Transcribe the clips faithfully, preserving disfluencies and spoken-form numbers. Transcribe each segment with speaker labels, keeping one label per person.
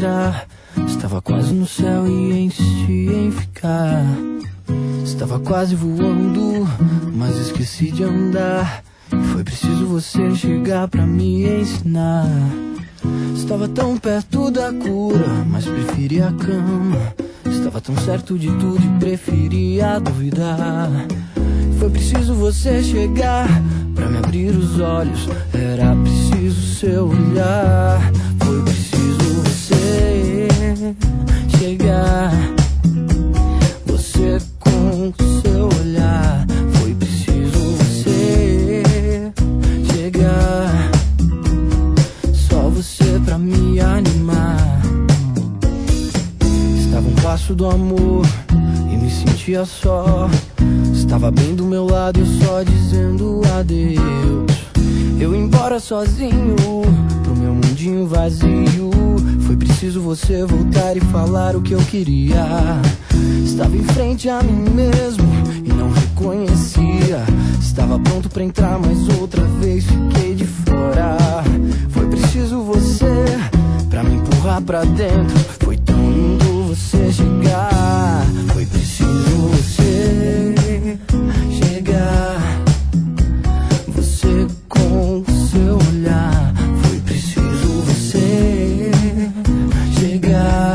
Speaker 1: entrar. Estava quase no céu e insisti em ficar. Estava quase voando, mas esqueci de andar. Foi preciso você chegar pra me ensinar. Estava tão perto da cura, mas preferia a cama. Estava tão certo de tudo e preferia duvidar. Foi preciso você chegar pra me abrir os olhos. Era preciso seu olhar. Foi preciso você chegar. Você com seu olhar. Foi preciso você chegar. Só você pra me animar. Estava um passo do amor e me sentia só. Estava bem do meu lado, eu só dizendo adeus. Eu embora sozinho pro meu mundinho vazio. Foi preciso você voltar e falar o que eu queria. Estava em frente a mim mesmo e não reconhecia. Estava pronto pra entrar, mas outra vez fiquei de fora. Foi preciso você pra me empurrar pra dentro. Foi tão lindo você chegar. Foi preciso você chegar. Você com seu olhar. Foi preciso você chegar.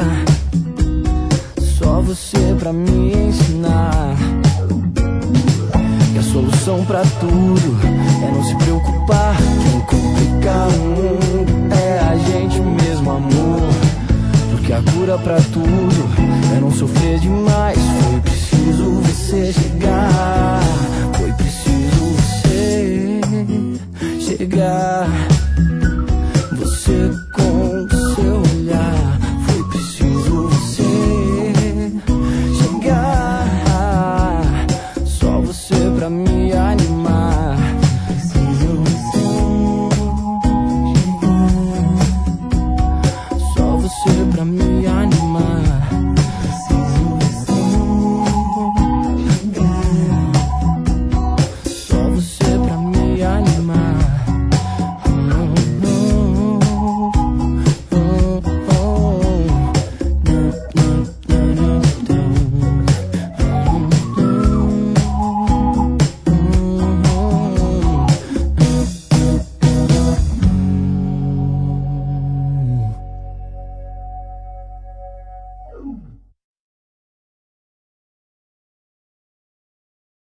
Speaker 1: Só você pra me ensinar que a solução pra tudo é não se preocupar. Quem complica o mundo é a gente mesmo, amor. Porque a cura pra tudo é não sofrer demais. Foi preciso você chegar. Foi preciso você chegar. Você com seu olhar. Foi preciso você chegar. Só você pra me animar. Preciso você chegar. Só você pra me animar.